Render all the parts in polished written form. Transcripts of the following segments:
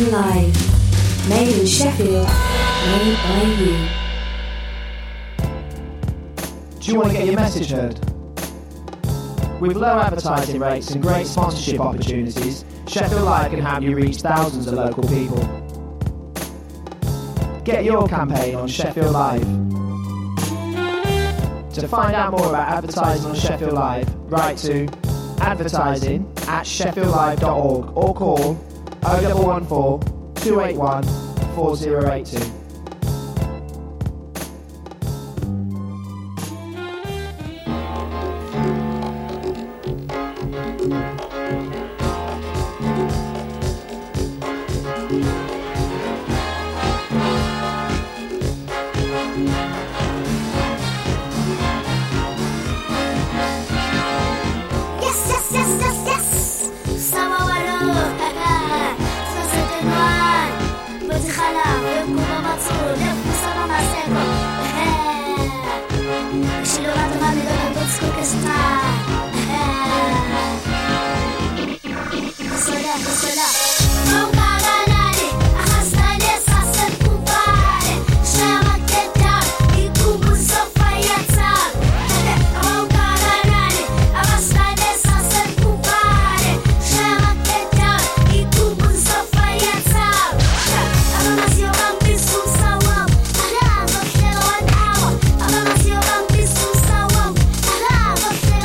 Live. Made in Sheffield, made by you. Do you want to get your message heard? With low advertising rates and great sponsorship opportunities, Sheffield Live can help you reach thousands of local people. Get your campaign on Sheffield Live. To find out more about advertising on Sheffield Live, write to advertising@sheffieldlive.org or call 0114 281 4082.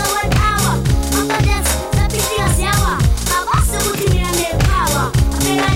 Mira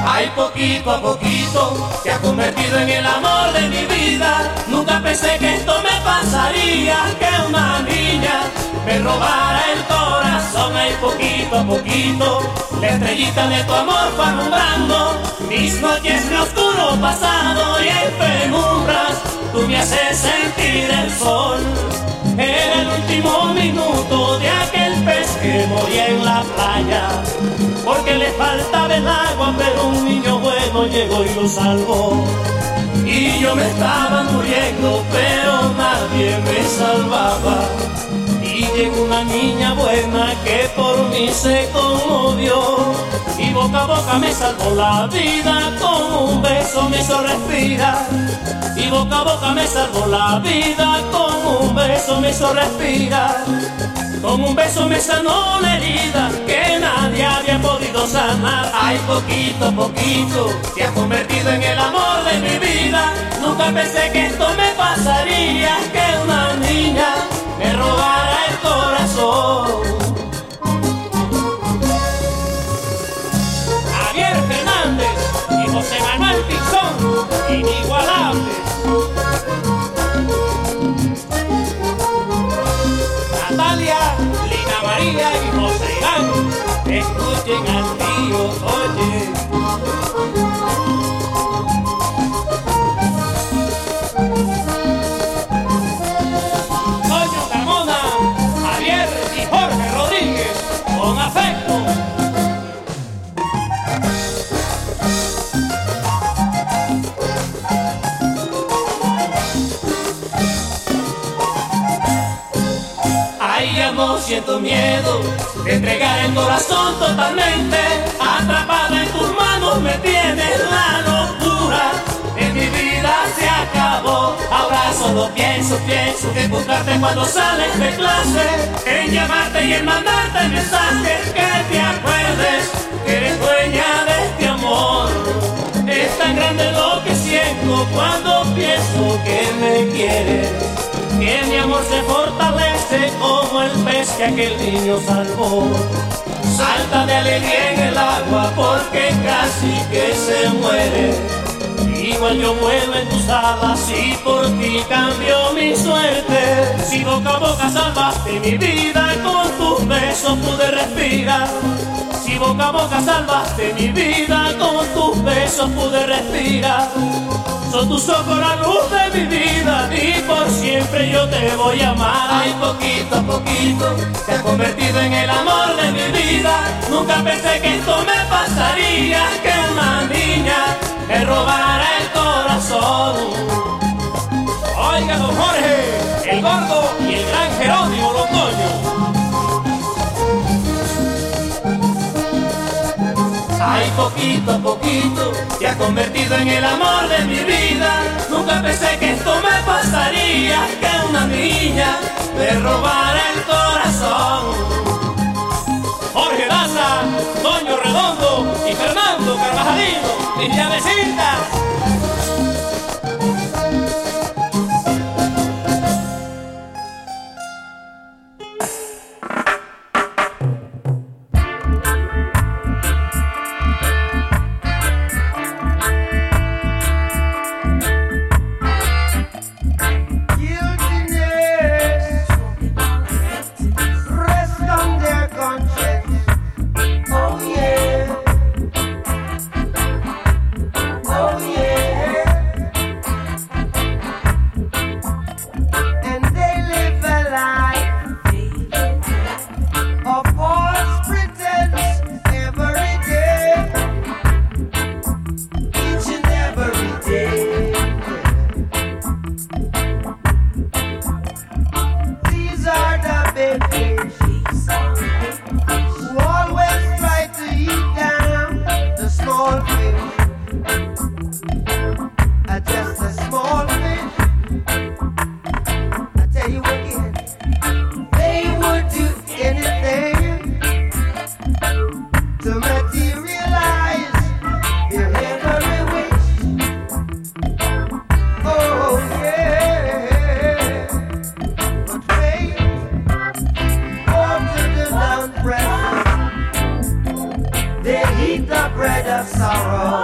Ay, poquito a poquito te has convertido en el amor de mi vida. Nunca pensé que esto me pasaría, que una niña me robara el corazón. Ay, poquito a poquito la estrellita de tu amor fue alumbrando mis noches de oscuro pasado, y en penumbras tú me haces sentir el sol. Era el último minuto de aquel pez que moría en la playa, porque le faltaba el agua, pero un niño bueno llegó y lo salvó. Y yo me estaba muriendo, pero nadie me salvaba. Y llegó una niña buena que por mí se conmovió, y boca a boca me salvó la vida, con un beso me hizo respirar. Y boca a boca me salvó la vida, con un beso me hizo respirar. Con un beso me sanó la herida que nadie había podido sanar. Ay, poquito a poquito te has convertido en el amor de mi vida. Nunca pensé que esto me pasaría, que una niña me robara el corazón. Javier Fernández y José Manuel Pinzón, inigualables. Natalia, Lina María y José Iván, escuchen al tío, oye. Toño Carmona, Javier y Jorge Rodríguez, con afecto. No siento miedo de entregar el corazón totalmente. Atrapada en tus manos me tienes, la locura de mi vida se acabó. Ahora solo pienso en buscarte cuando sales de clase, en llamarte y en mandarte mensajes, que te acuerdes que eres dueña de este amor. Es tan grande lo que siento cuando pienso que me quieres, que mi amor se fortalece como el pez que aquel niño salvó. Salta de alegría en el agua porque casi que se muere. Igual yo vuelo en tus alas y por ti cambio mi suerte. Si boca a boca salvaste mi vida, con tus besos pude respirar. Si boca a boca salvaste mi vida, con tus besos pude respirar. Son tus ojos la luz de mi vida y por siempre yo te voy a amar. Ay, poquito a poquito te has convertido en el amor de mi vida. Nunca pensé que esto me pasaría, que una niña me robara el corazón. Oiga, don Jorge, el gordo y el gran Jerónimo Londoño. Ay, poquito a poquito te has convertido en el amor de mi vida. Nunca pensé que esto me pasaría, que una niña me robara el corazón. Jorge Daza, Toño Redondo y Fernando Carvajalino, mis llavecitas. They eat the bread of sorrow.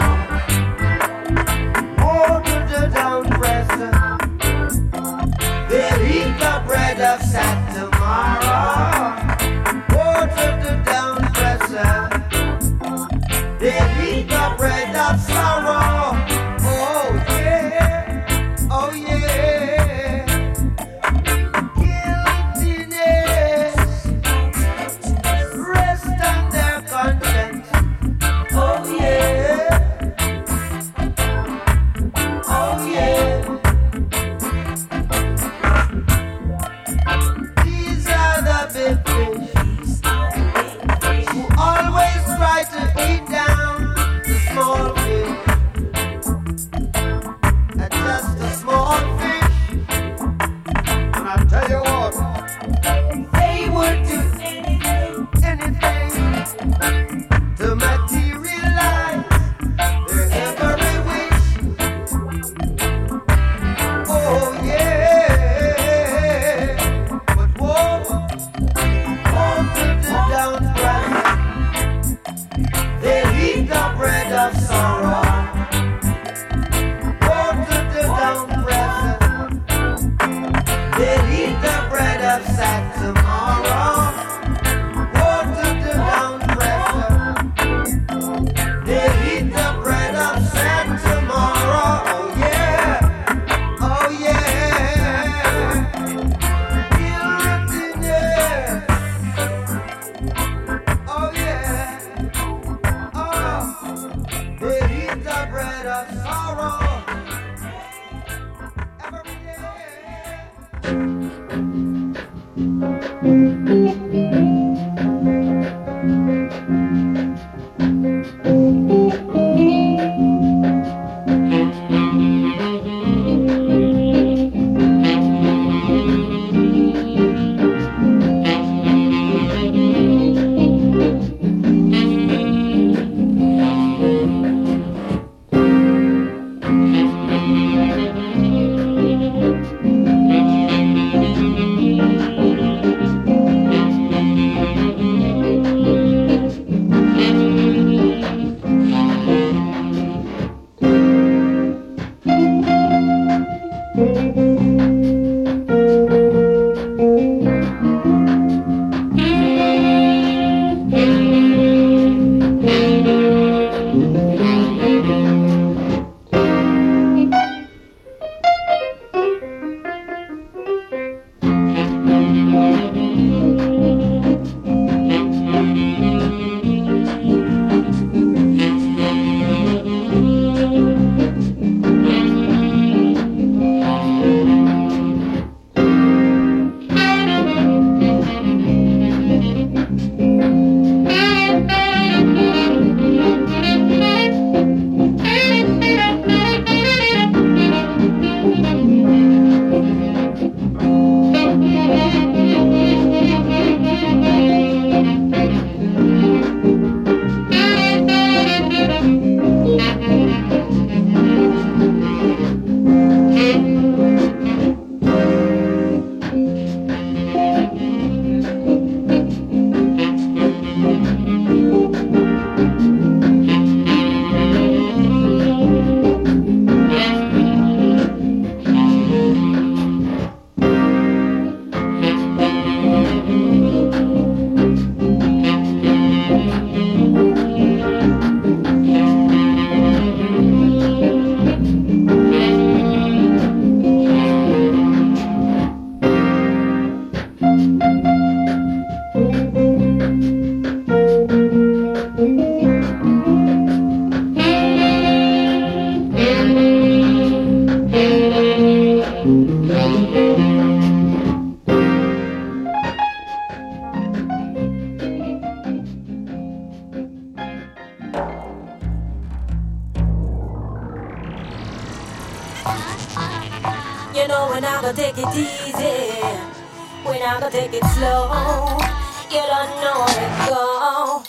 You know we're not gonna take it easy, we're not gonna take it slow. You don't know where to go.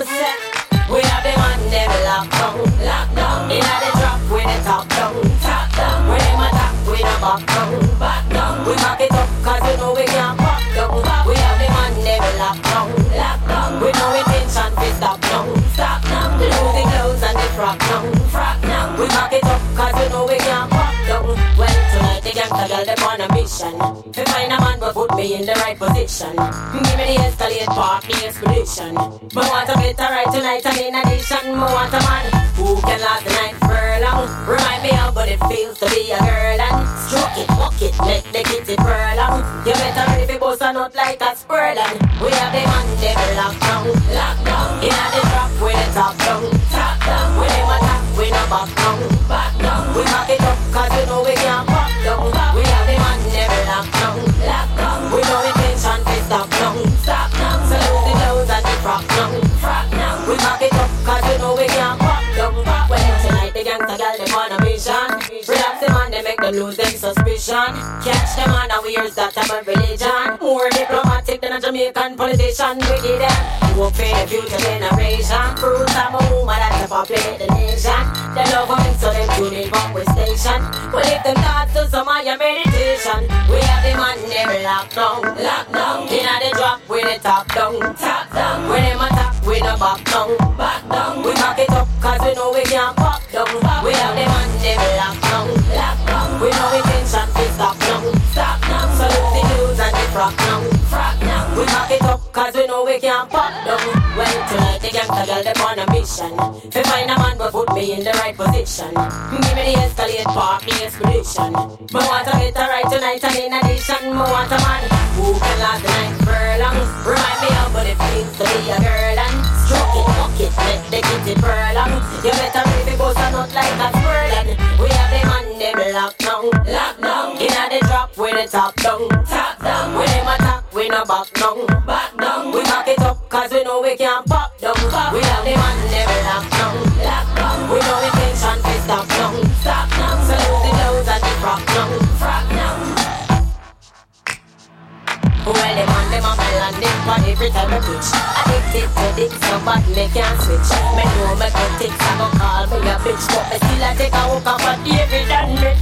We have the man them lockdown, lockdown. In the drop with the top down, top down. When them attack with the back down, back down. We back it up 'cause we know we can't back down. We have the man them lockdown, lockdown. We no intention to stop now, stop now. Lose the clothes and the frock now, frock now. We back it up 'cause we know we can't back down. Well tonight the gangsta girl them on a mission to find a man who put me in the right position. Give me the escalate park, the expedition. Me want to get a right tonight and in addition, me want a man who can last the night furlong. Remind me how good it feels to be a girl and stroke it, walk it, let the kitty purl on. You better ready for bust a nut like a squirrel and we have the man them lockdown, lockdown. In the drop with the top down, top down. When them attack, we no back down, back down. We back it up 'cause we know we can't back down. We have the man them lockdown, lockdown. We no intention to stop now, stop now. So lose the clothes and the frock now, frock now. We back it up 'cause we know we can't back down. Well tonight the gangsta girl them on a mission. Relax the man, they make them lose them suspicion. Catch them on a weird that type of religion. More diplomatic than a Jamaican politician. We give them hope for the future generation. Fruits of a woman that's a populate the nation. They love women so them tune in from we station. We lift them thoughts to some of your meditation. We have the man them lockdown, lockdown. In the drop with the top down, top down. When them attack with the back down, back down. We back it up 'cause we know we can't back down. We have the man them lockdown, lockdown. We know intention to stop now, stop now. So lose the news and the frock now, frock now. We back it up 'cause we know we can't back down. Well tonight the gangsta girl them on a mission to find a man who put me in the right position. Give me the escalate park, the expedition. Me want to get a right tonight and in addition, me want a man who can last the night furlong. Remind me how good it feels to be a girl and stroke it, walk it, let the kitty purl on. You better really bust a nut like a squirrel and we Lockdown. Inna the drop with the top down. Top down. When them attack, we no back down. Back down. We back it up 'cause we know we can't pop down. We have the man never lock down. Lockdown. We know intention to stop down. Stop down. Salute the nose and the frock down. Frock down. Well, them on them a landing for every time I pitch. Addicted to this, so bad me can't switch. Me know me good ticks, I go call me a bitch, but me still a take a walk off of David and Rich.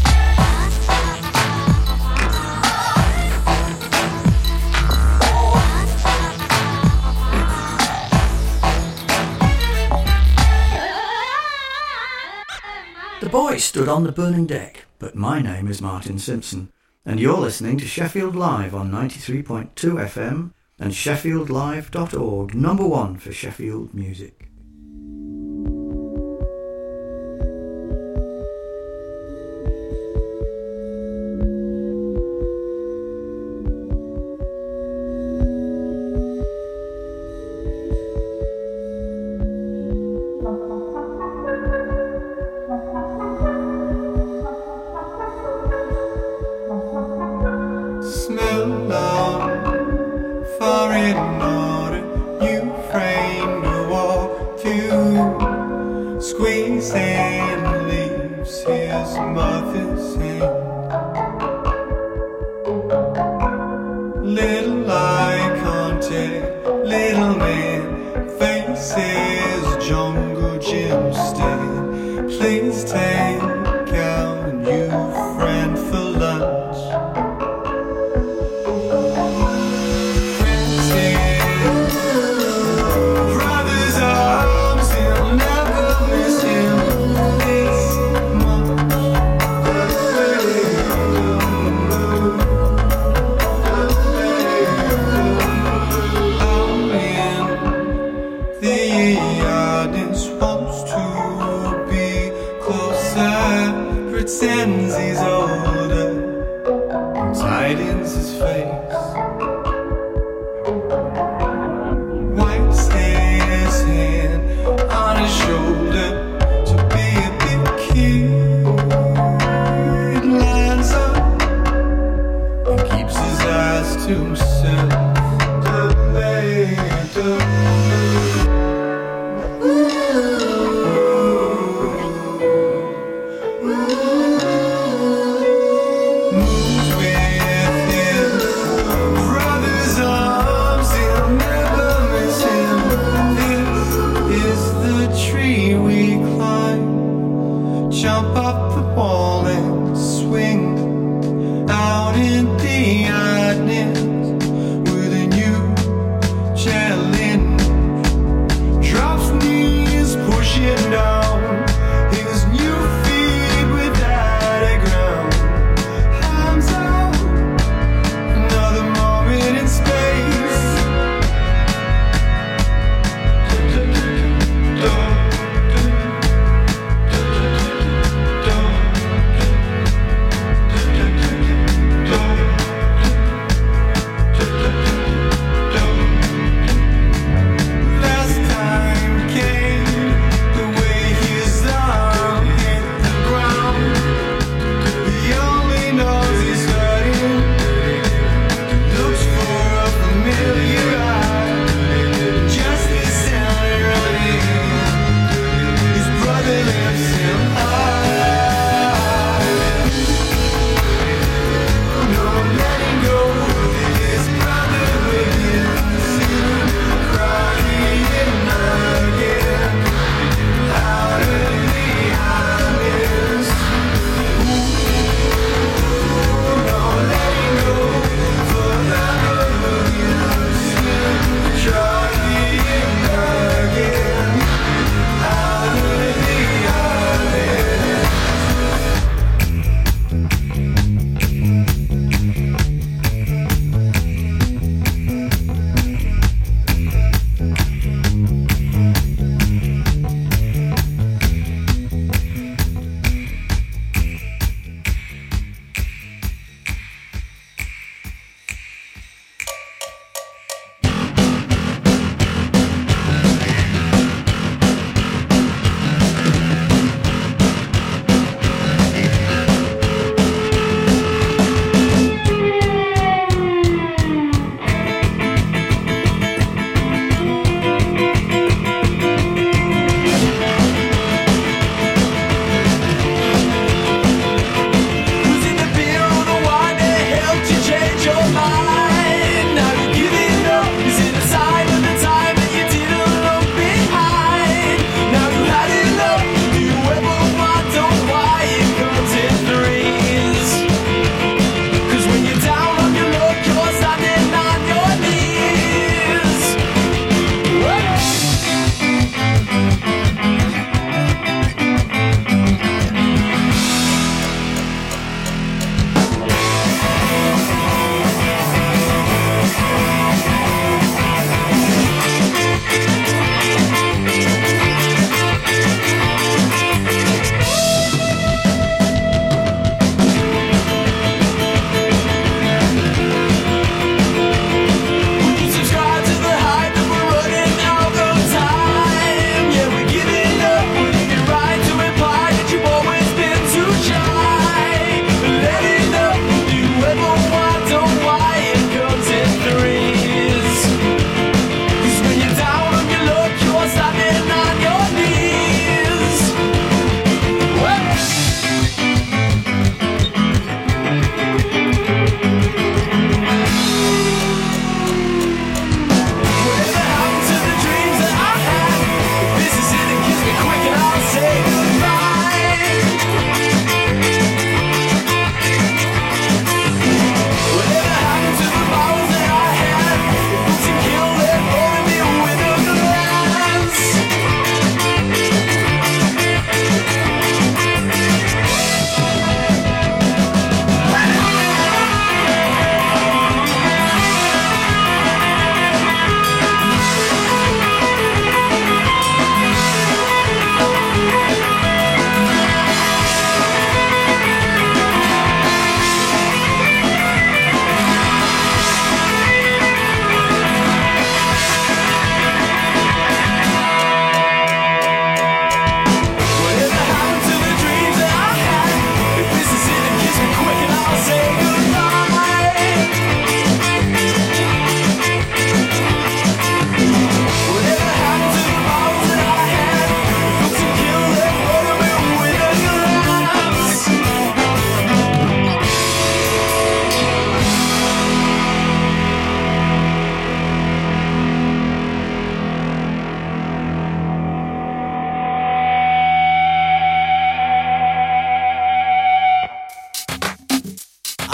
The boy stood on the burning deck, but my name is Martin Simpson, and you're listening to Sheffield Live on 93.2 FM and sheffieldlive.org, #1 for Sheffield music.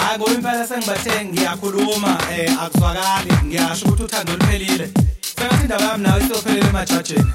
Impela sengibathe ngiyakhuluma akuzwakali ngiyasho ukuthi uthando luphelile sengathi indaba yami nawe isophelele emajajeni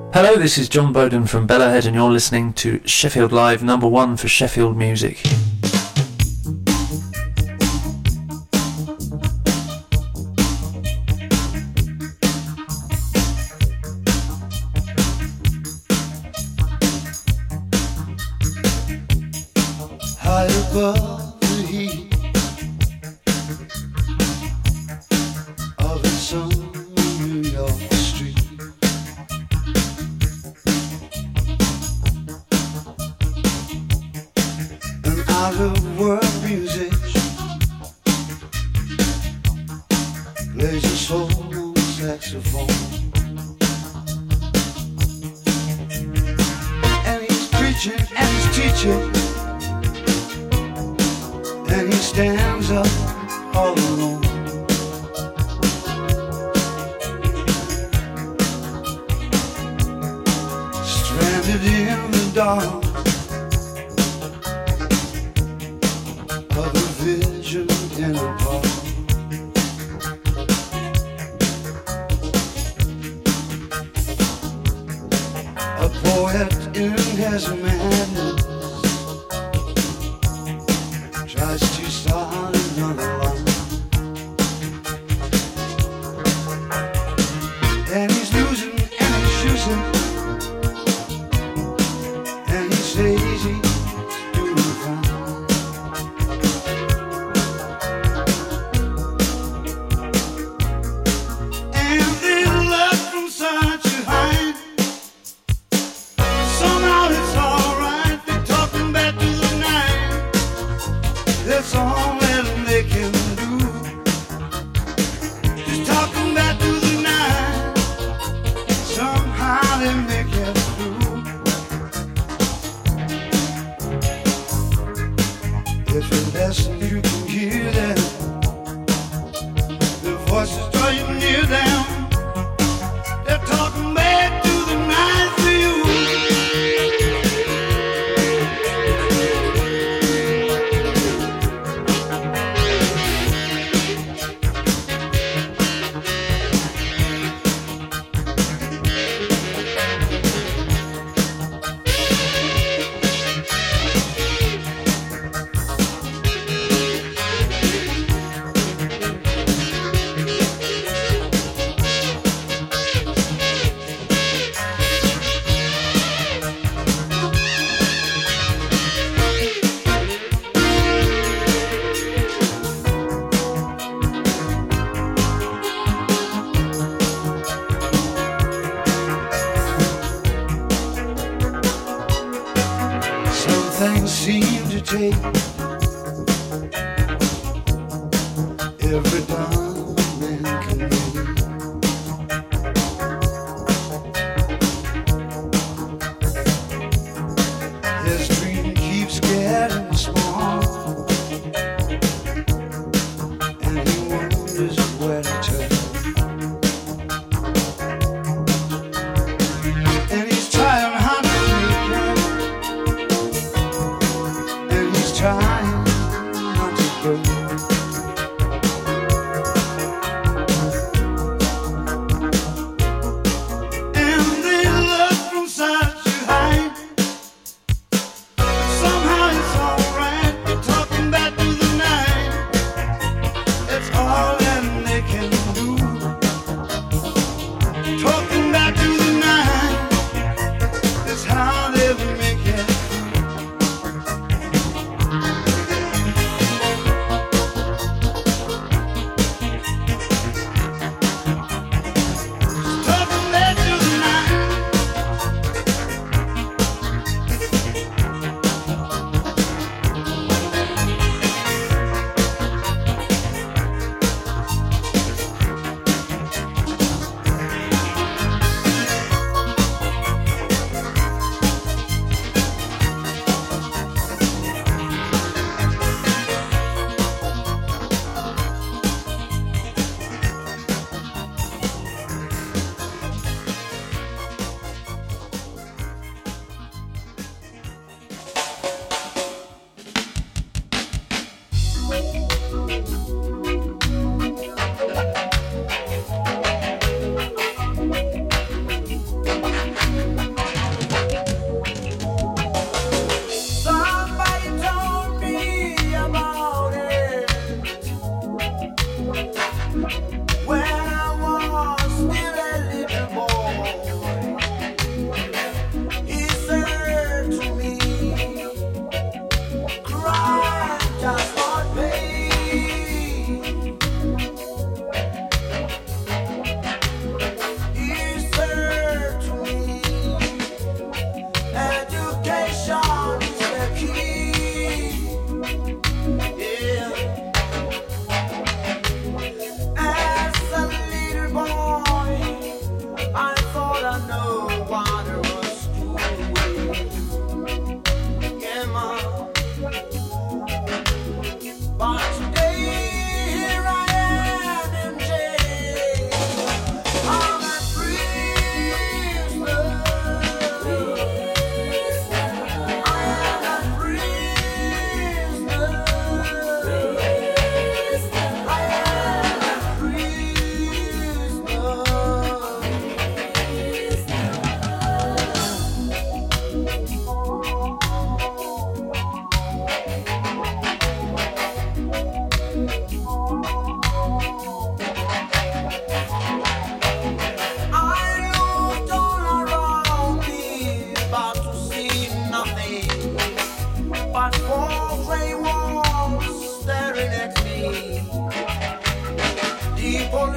Hello, this is John Bowden from Bellahead and you're listening to Sheffield Live, #1 for Sheffield music. High above the heat of a summer New York street, an out-of-world musician plays a solo saxophone, and he's preaching and he's teaching, and he stands up all alone. Stranded in the dark of a vision in a park. A poet in his madness tries to start another line, and he's losing and he's using, and he says he's doing fine. And this love from such a height, somehow it's alright. They're talking back to the night. That's all that they can do. Just talking back to the night. Somehow they make it through. If you listen, you can hear them. The voices draw you near them. They're talking back to the night for you. Some things seem to take every dumb man can make. His dream keeps getting small, and he wonders where to turn. And he's trying hard to make it, and he's trying not to burn.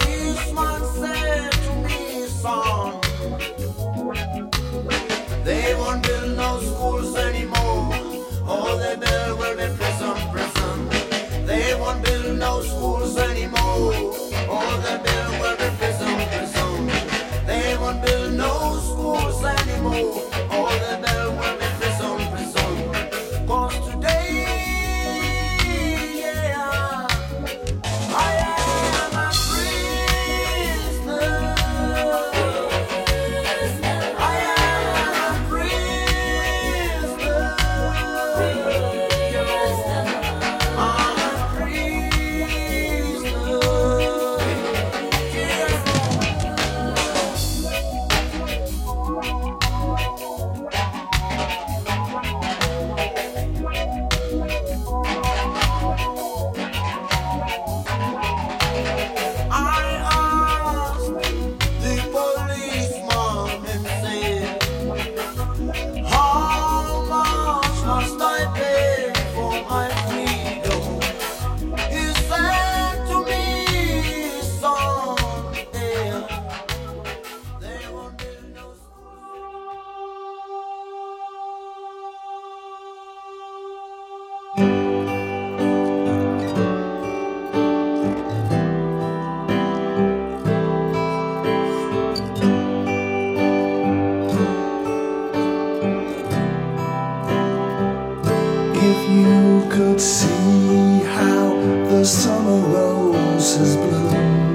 policeman said to me, son, they won't build no schools anymore. All they build will be prison, prison. They won't build no schools anymore. All they build will be prison, prison. They won't build no schools anymore. All they build will be prison, prison. 'Cause today, yeah, I am a prisoner. I am a prisoner. I'm a prisoner. I asked the policeman and said, how much must I pay for my freedom? He said to me, son, yeah, they won't build no If you could see how the summer rose has bloomed,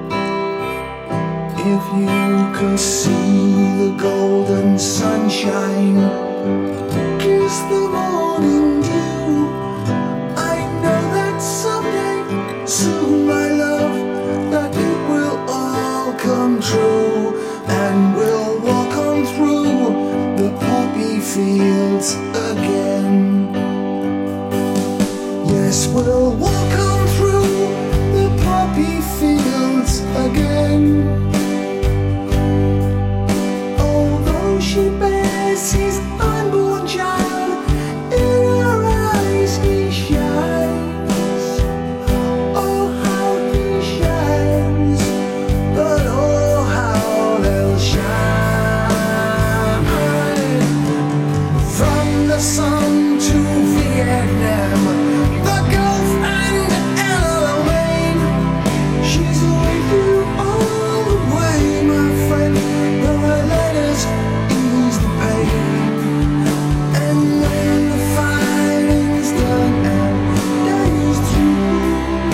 if you could see the golden sunshine kiss the morning dew, I know that someday, soon, my love, that it will all come true, and we'll walk on through the poppy fields again. Yes, we'll walk on through the poppy fields again. Although she bears his unborn child, in her eyes he shines. Oh, how he shines, but oh, how they'll shine. From the sun to Vietnam, the Gulf and Alamein, she's with you all the way, my friend. Though her letters ease the pain, and when the fighting's done and day's through,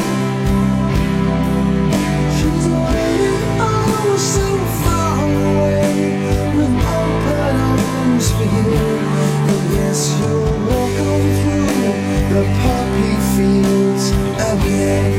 she's waiting oh so far away with open arms for you. And yes, you'll walk on through the poppy fields again.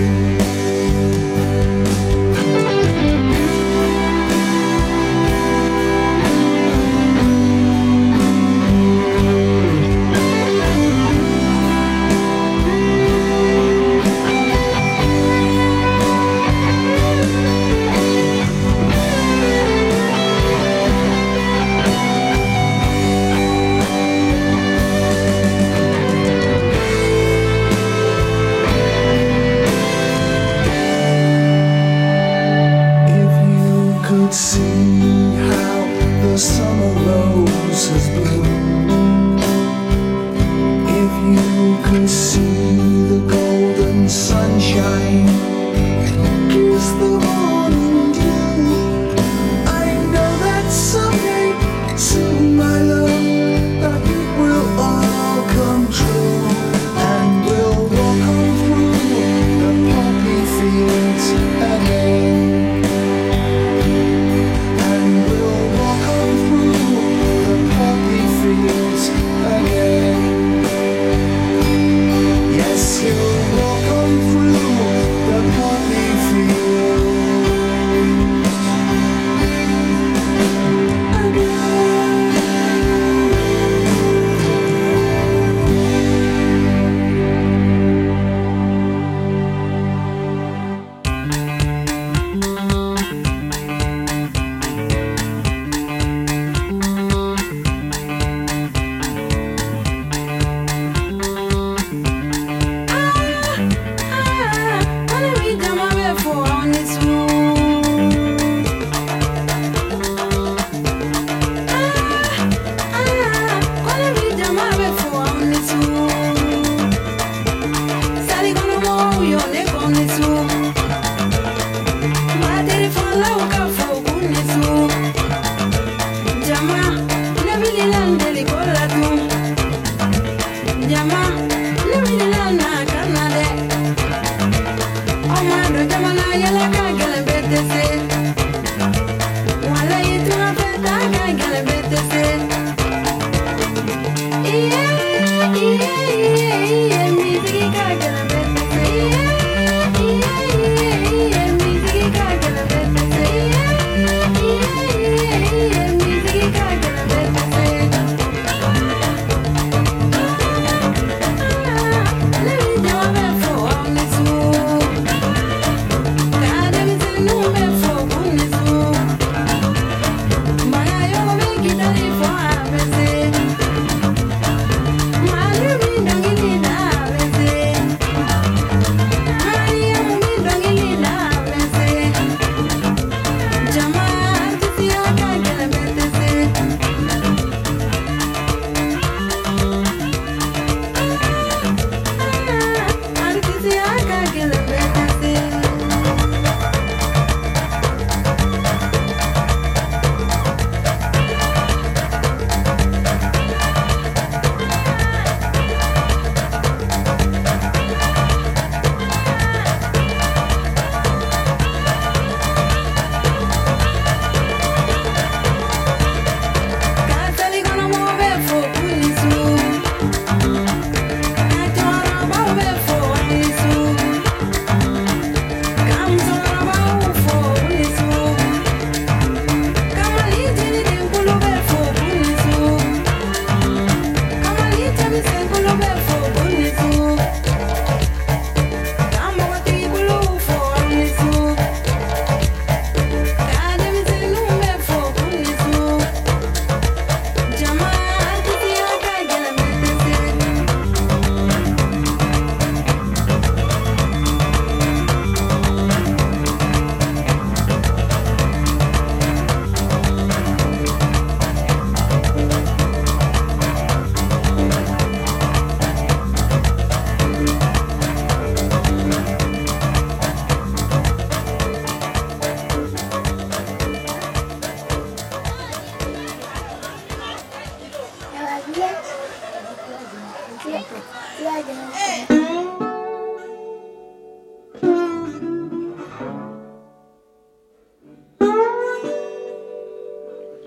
If you could see how the summer rose has bloomed, if you could see the golden sunshine kiss the morning dew, I know that someday, soon, my love, that it will all come true, and we'll walk on through the poppy fields again.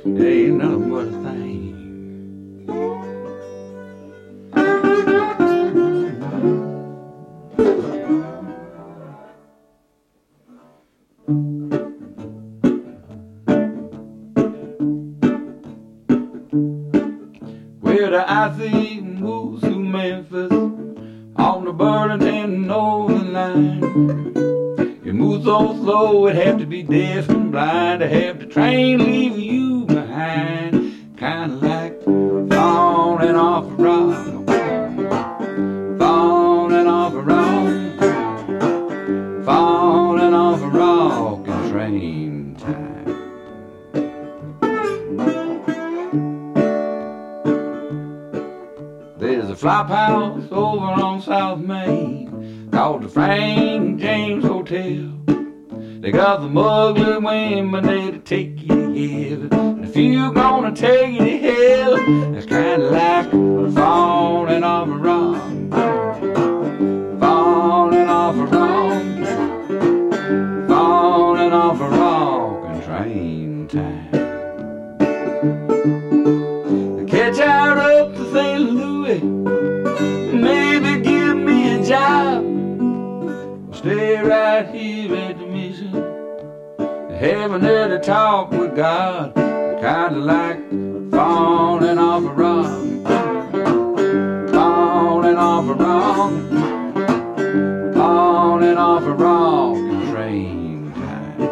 It ain't nothing but a thing. Where the icy moves through Memphis on the Burlington Northern Line. It moves so slow it have to be deaf and blind to have the train leave you behind. Kinda like falling off a rock, falling off a rock, falling off a rock in train time. There's a flop house over on South Main called the Frank James Hotel. They got the ugly women there to take you to heaven. And if you gonna take you to hell, it's kinda like falling off a rock, falling off a rock, falling off a rock in train time. Catch out up to St. Louis, maybe give me a job. Stay right here at the mission, heaven there to talk with God. Kinda like falling off a rock, falling off a rock, falling off a rock in train time.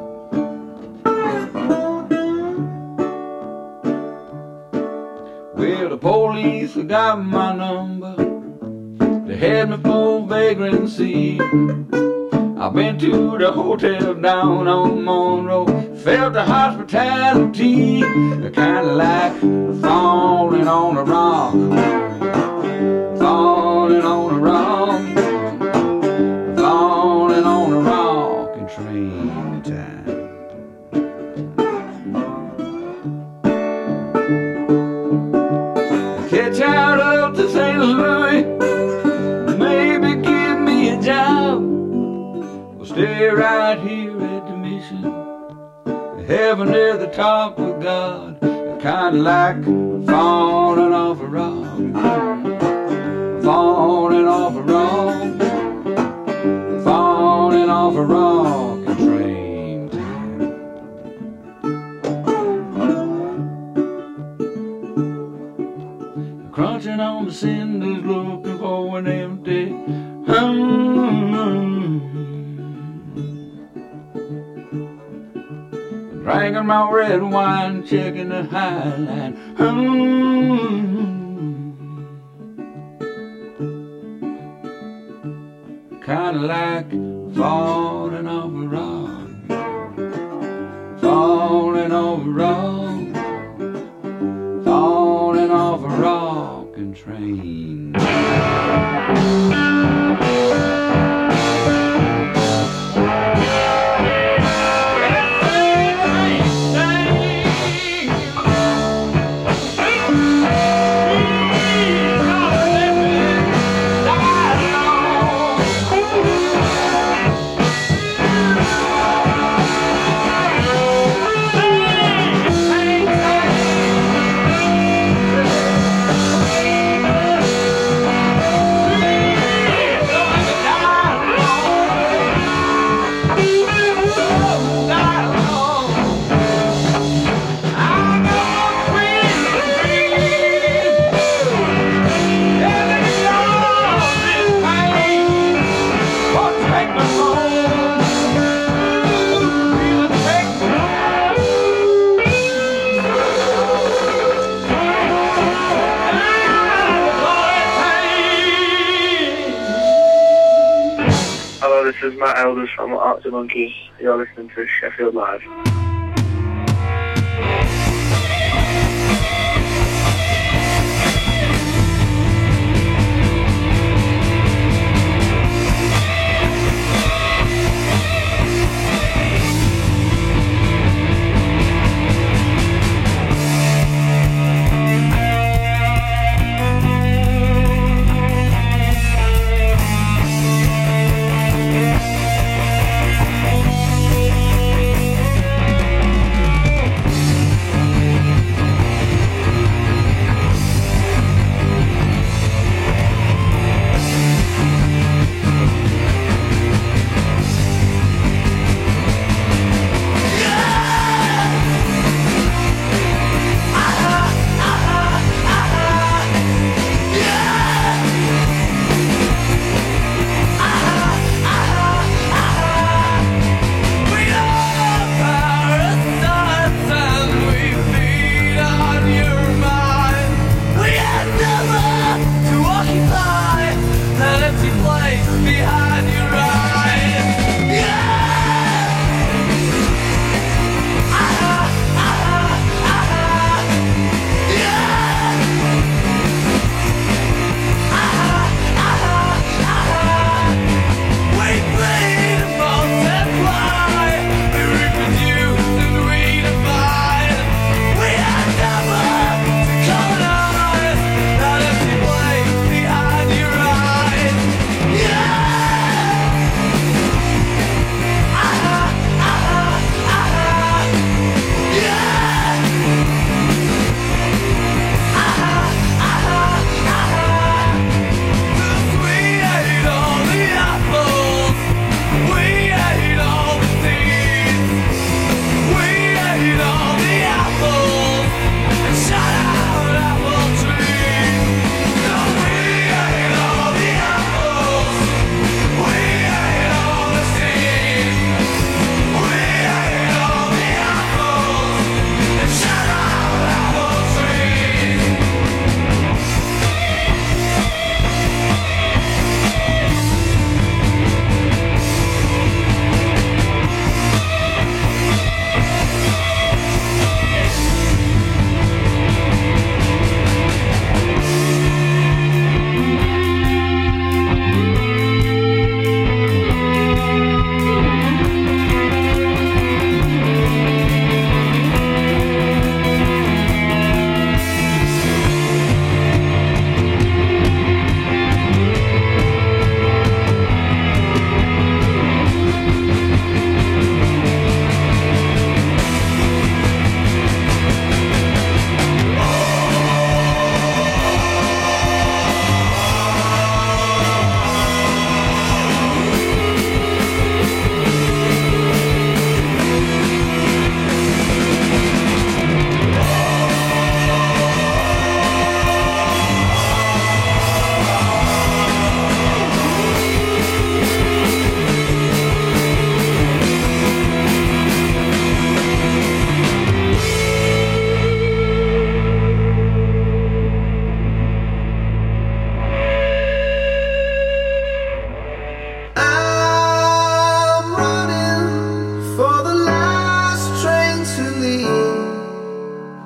Well, the police got my number. They had me for vagrancy. I've been to the hotel down on Monroe, felt the hospitality, kinda like falling on a rock, falling on a rock, falling on a rock in train time. Catch out up to St. Louis, maybe give me a job. Stay right here at the mission, heaven near the top with God. Kinda like falling off a rock, falling off a rock, falling off a rock in train time. Crunching on the cinders, looking for an empty drinking my red wine, checking the high line. Kinda like falling off a rock, falling off a rock, falling off a rock and train. This is Matt Elders from Arctic Monkeys. You're listening to Sheffield Live.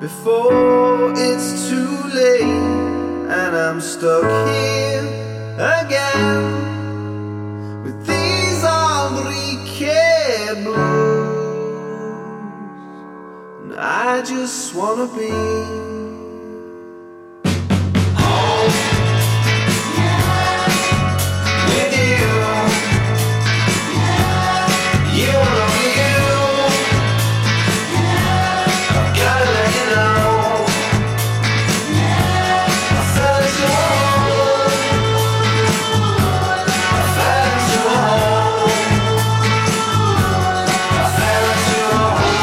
before it's too late and I'm stuck here again with these Enrique blues, and I just wanna be home with you. You know you, I've gotta let you know I fell into a hole, I fell into a hole, I fell into a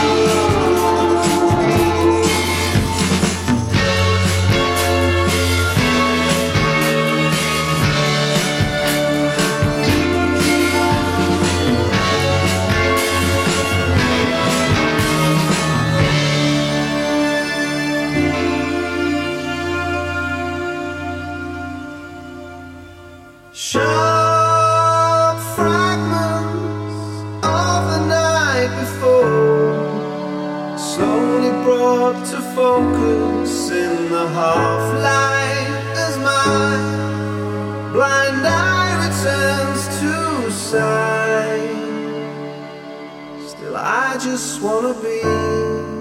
sharp fragments of the night before, slowly brought to focus in the half light as my blind eye returns to sight. Still I just wanna be